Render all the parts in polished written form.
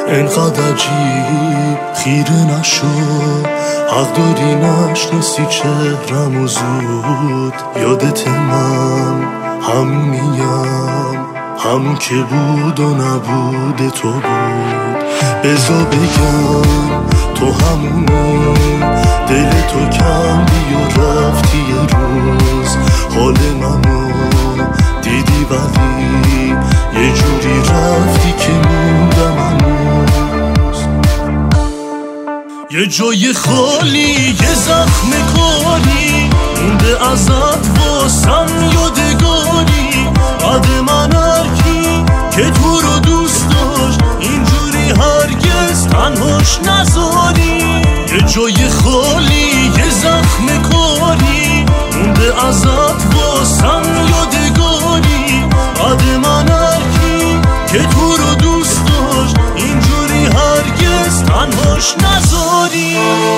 انقدر عجیب خیره نشو، حق داری نشناسی چهرم و زود. یادت من همونیم، همون که بود و نبود تو بود. بذار بگم تو همونی، دل تو کندی و رفتی یه روز. حال منو دیدی ولی یه جوری رفتی که موندم هنوز. یه جای خالی، یه زخم کاری مونده ازت واسم یادگاری. بعد من هرکی که تو رو دوست داشت اینجوری هرگز تنهاش نذاری. یه جای خالی، یه زخم کاری مونده ازت واسم یادگاری. بعد من هرکی که تو رو دوست داشت اینجوری هرگز تنهاش نذاری.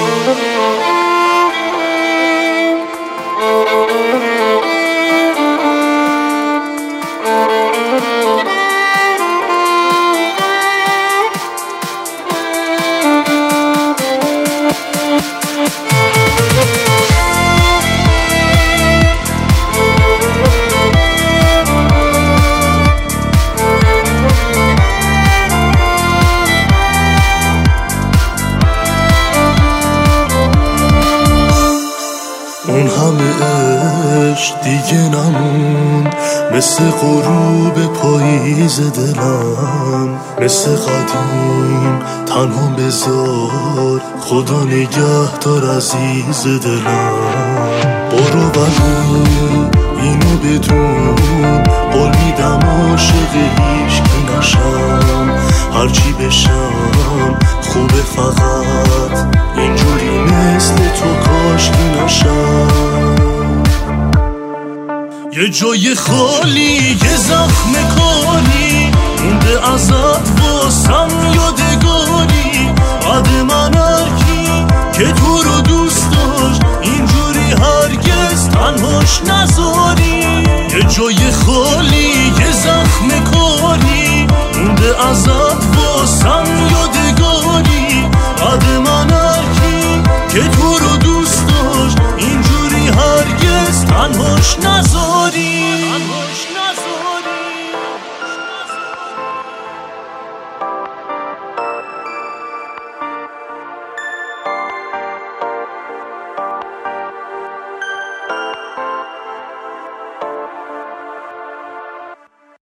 اون همه عشق دیگه نمون، مثل غروب پاییز دلم. مثل قدیم تنها بذار، خدا نگهدار عزیز دلم. برو ولی اینو بدون، قول میدم عاشق هیچکی نشم. هرچی بشم خوبه، فقط اینجوری مثل تو کاشکی نشم. یه جای خالی، یه زخم کاری مونده ازت واسم یادگاری. بعد من هرکی که تو رو دوست داشت اینجوری هرگز تنهاش نذاری. یه جای خالی، یه زخم کاری مونده ازت واسم یادگاری. بعد من هرکی که تو رو دوست داشت اینجوری هرگز تنهاش نذاری.